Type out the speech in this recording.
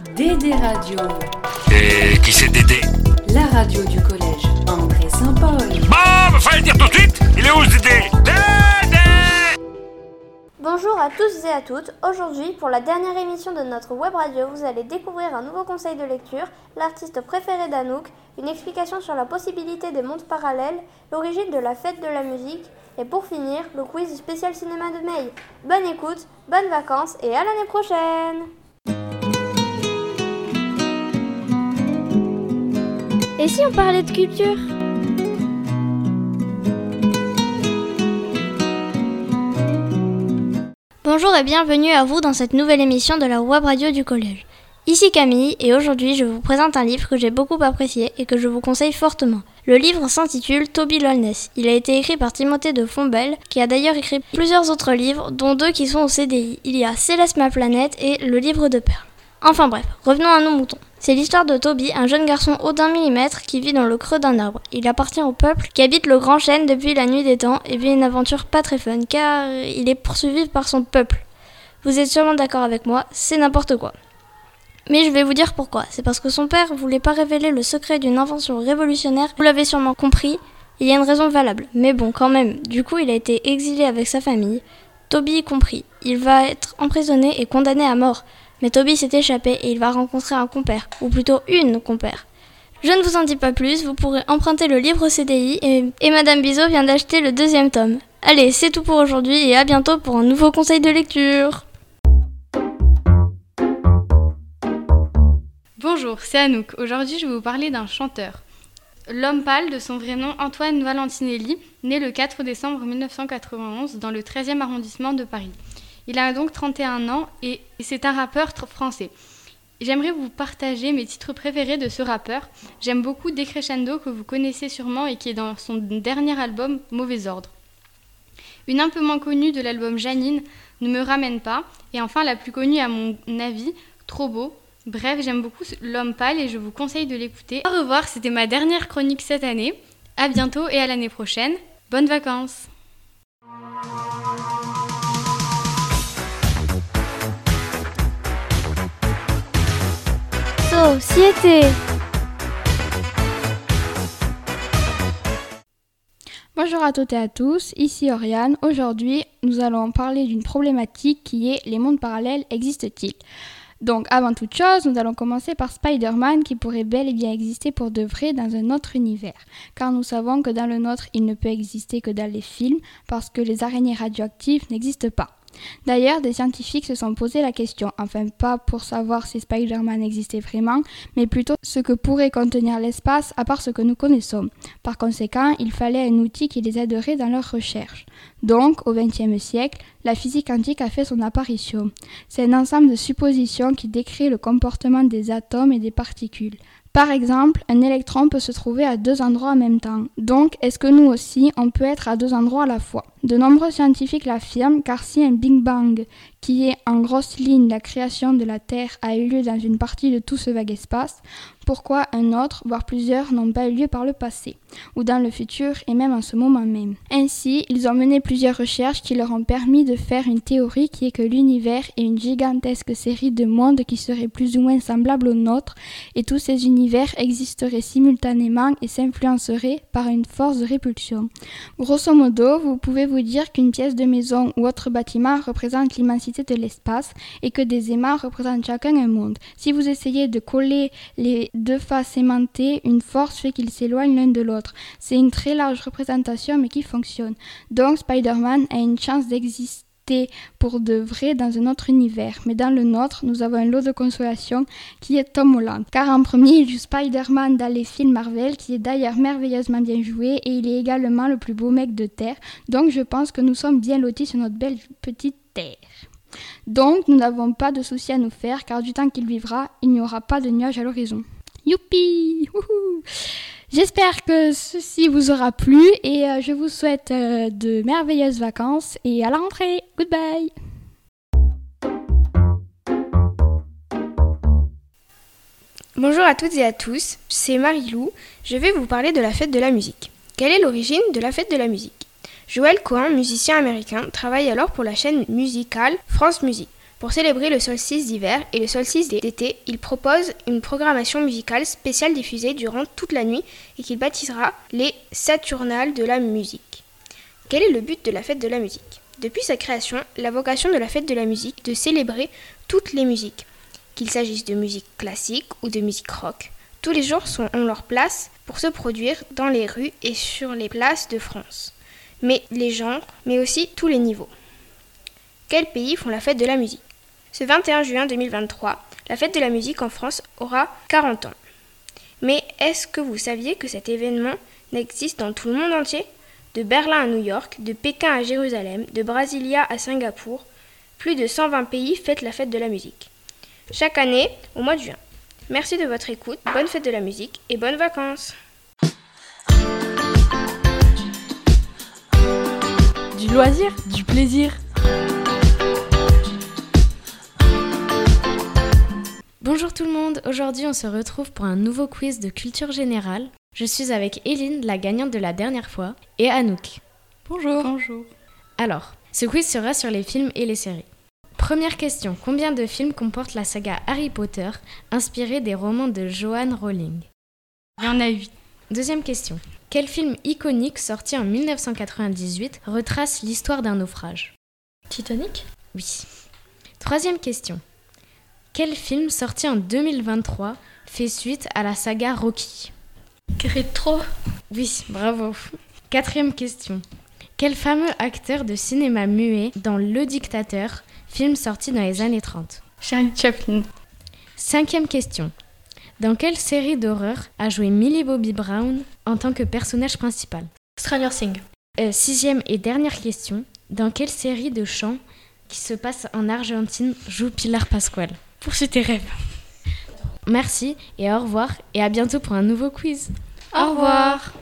Dédé Radio. Et qui c'est Dédé? La radio du collège André Saint-Paul. Bon, fallait le dire tout de suite. Il est où ce Dédé? Dédé! Bonjour à tous et à toutes. Aujourd'hui, pour la dernière émission de notre web radio, vous allez découvrir un nouveau conseil de lecture, l'artiste préféré d'Anouk, une explication sur la possibilité des mondes parallèles, l'origine de la fête de la musique, et pour finir, le quiz spécial cinéma de May. Bonne écoute, bonnes vacances et à l'année prochaine! Et si on parlait de culture ? Bonjour et bienvenue à vous dans cette nouvelle émission de la web radio du collège. Ici Camille et aujourd'hui je vous présente un livre que j'ai beaucoup apprécié et que je vous conseille fortement. Le livre s'intitule Toby l'Aulness. Il a été écrit par Timothée de Fontbelle qui a d'ailleurs écrit plusieurs autres livres dont 2 qui sont au CDI. Il y a Céleste ma planète et Le livre de perles. Enfin bref, revenons à nos moutons. C'est l'histoire de Toby, un jeune garçon haut d'1 millimètre qui vit dans le creux d'un arbre. Il appartient au peuple qui habite le Grand Chêne depuis la nuit des temps et vit une aventure pas très fun car il est poursuivi par son peuple. Vous êtes sûrement d'accord avec moi, c'est n'importe quoi. Mais je vais vous dire pourquoi. C'est parce que son père voulait pas révéler le secret d'une invention révolutionnaire. Vous l'avez sûrement compris, il y a une raison valable. Mais bon, quand même, du coup il a été exilé avec sa famille. Toby y compris. Il va être emprisonné et condamné à mort. Mais Toby s'est échappé et il va rencontrer un compère, ou plutôt une compère. Je ne vous en dis pas plus, vous pourrez emprunter le livre CDI et Madame Bizot vient d'acheter le 2e tome. Allez, c'est tout pour aujourd'hui et à bientôt pour un nouveau conseil de lecture. Bonjour, c'est Anouk. Aujourd'hui, je vais vous parler d'un chanteur. L'homme pâle, de son vrai nom Antoine Valentinelli, né le 4 décembre 1991 dans le 13e arrondissement de Paris. Il a donc 31 ans et c'est un rappeur français. J'aimerais vous partager mes titres préférés de ce rappeur. J'aime beaucoup Décrescendo que vous connaissez sûrement et qui est dans son dernier album Mauvais Ordre. Une un peu moins connue de l'album Janine, Ne me ramène pas. Et enfin la plus connue à mon avis, Trop beau. Bref, j'aime beaucoup L'homme pâle et je vous conseille de l'écouter. Au revoir, c'était ma dernière chronique cette année. À bientôt et à l'année prochaine. Bonnes vacances! Société. Bonjour à toutes et à tous, ici Oriane. Aujourd'hui, nous allons parler d'une problématique qui est les mondes parallèles existent-ils ? Donc, avant toute chose, nous allons commencer par Spider-Man qui pourrait bel et bien exister pour de vrai dans un autre univers. Car nous savons que dans le nôtre, il ne peut exister que dans les films parce que les araignées radioactives n'existent pas. D'ailleurs, des scientifiques se sont posé la question, enfin pas pour savoir si Spider-Man existait vraiment, mais plutôt ce que pourrait contenir l'espace à part ce que nous connaissons. Par conséquent, il fallait un outil qui les aiderait dans leurs recherches. Donc, au XXe siècle, la physique quantique a fait son apparition. C'est un ensemble de suppositions qui décrit le comportement des atomes et des particules. Par exemple, un électron peut se trouver à 2 endroits en même temps. Donc, est-ce que nous aussi, on peut être à 2 endroits à la fois ? De nombreux scientifiques l'affirment car si un Big Bang, qui est en grosse ligne la création de la Terre, a eu lieu dans une partie de tout ce vague espace, pourquoi un autre, voire plusieurs, n'ont pas eu lieu par le passé, ou dans le futur et même en ce moment même. Ainsi, ils ont mené plusieurs recherches qui leur ont permis de faire une théorie qui est que l'univers est une gigantesque série de mondes qui seraient plus ou moins semblables aux nôtres, et tous ces univers existeraient simultanément et s'influenceraient par une force de répulsion. Grosso modo, vous pouvez vous dire qu'une pièce de maison ou autre bâtiment représente l'immensité de l'espace et que des aimants représentent chacun un monde. Si vous essayez de coller les 2 faces aimantées, une force fait qu'ils s'éloignent l'un de l'autre. C'est une très large représentation mais qui fonctionne. Donc Spider-Man a une chance d'exister pour de vrai dans un autre univers. Mais dans le nôtre, nous avons un lot de consolation qui est Tom Holland. Car en premier, il joue Spider-Man dans les films Marvel, qui est d'ailleurs merveilleusement bien joué, et il est également le plus beau mec de Terre. Donc je pense que nous sommes bien lotis sur notre belle petite Terre. Donc nous n'avons pas de soucis à nous faire, car du temps qu'il vivra, il n'y aura pas de nuages à l'horizon. Youpi! Wouhou! J'espère que ceci vous aura plu et je vous souhaite de merveilleuses vacances et à la rentrée. Goodbye! Bonjour à toutes et à tous, c'est Marie-Lou. Je vais vous parler de la fête de la musique. Quelle est l'origine de la fête de la musique ? Joel Cohen, musicien américain, travaille alors pour la chaîne musicale France Musique. Pour célébrer le solstice d'hiver et le solstice d'été, il propose une programmation musicale spéciale diffusée durant toute la nuit et qu'il baptisera les Saturnales de la musique. Quel est le but de la fête de la musique ? Depuis sa création, la vocation de la fête de la musique est de célébrer toutes les musiques, qu'il s'agisse de musique classique ou de musique rock. Tous les genres ont leur place pour se produire dans les rues et sur les places de France. Mais les genres, mais aussi tous les niveaux. Quels pays font la fête de la musique ? Ce 21 juin 2023, la fête de la musique en France aura 40 ans. Mais est-ce que vous saviez que cet événement existe dans tout le monde entier ? De Berlin à New York, de Pékin à Jérusalem, de Brasilia à Singapour, plus de 120 pays fêtent la fête de la musique. Chaque année, au mois de juin. Merci de votre écoute, bonne fête de la musique et bonnes vacances. Du loisir, du plaisir. Bonjour tout le monde, aujourd'hui on se retrouve pour un nouveau quiz de culture générale. Je suis avec Eline, la gagnante de la dernière fois, et Anouk. Bonjour. Bonjour. Alors, ce quiz sera sur les films et les séries. Première question, combien de films comporte la saga Harry Potter, inspirée des romans de Joanne Rowling ? Il y en a 8. Deuxième question, quel film iconique sorti en 1998 retrace l'histoire d'un naufrage ? Titanic ? Oui. Troisième question, quel film sorti en 2023 fait suite à la saga Rocky ? Creed 3 ? Oui, bravo. Quatrième question, quel fameux acteur de cinéma muet dans Le Dictateur, film sorti dans les années 30 ? Charlie Chaplin. Cinquième question. Dans quelle série d'horreur a joué Millie Bobby Brown en tant que personnage principal ? Stranger Things. Sixième et dernière question. Dans quelle série de chants qui se passe en Argentine joue Pilar Pascual ? Poursuis tes rêves. Merci et au revoir et à bientôt pour un nouveau quiz. Au revoir.